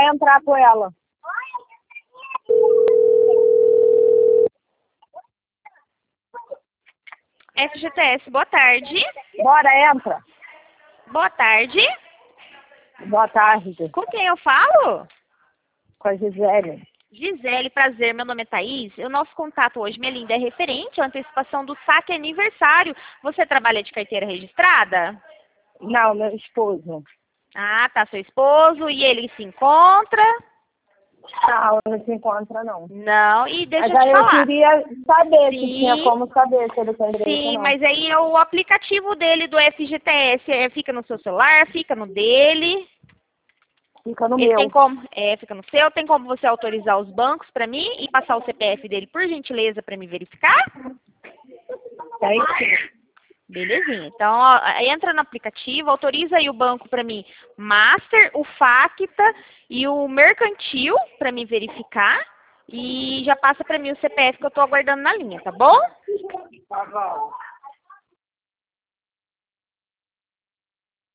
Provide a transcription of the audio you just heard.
entrar com ela. FGTS, boa tarde. Bora, entra. Boa tarde. Boa tarde. Com quem eu falo? Com a Gisele. Gisele, prazer, meu nome é Thaís. O nosso contato hoje, minha linda, é referente à antecipação do saque aniversário. Você trabalha de carteira registrada? Não, meu esposo. Ah, tá, seu esposo. E ele se encontra? Não, não se encontra, não. Não, e deixa Mas eu te aí eu falar. queria saber se Sim. tinha como saber se ele tem direito ou Sim, não. mas aí o aplicativo dele do FGTS fica no seu celular, fica no dele. Fica no Ele tem meu. como, fica no seu, tem como você autorizar os bancos para mim e passar o CPF dele, por gentileza, para me verificar? Tem sim. Belezinha. Então, ó, entra no aplicativo, autoriza aí o banco para mim, Master, o Facta e o Mercantil para me verificar e já passa para mim o CPF que eu estou aguardando na linha, tá bom? Tá bom.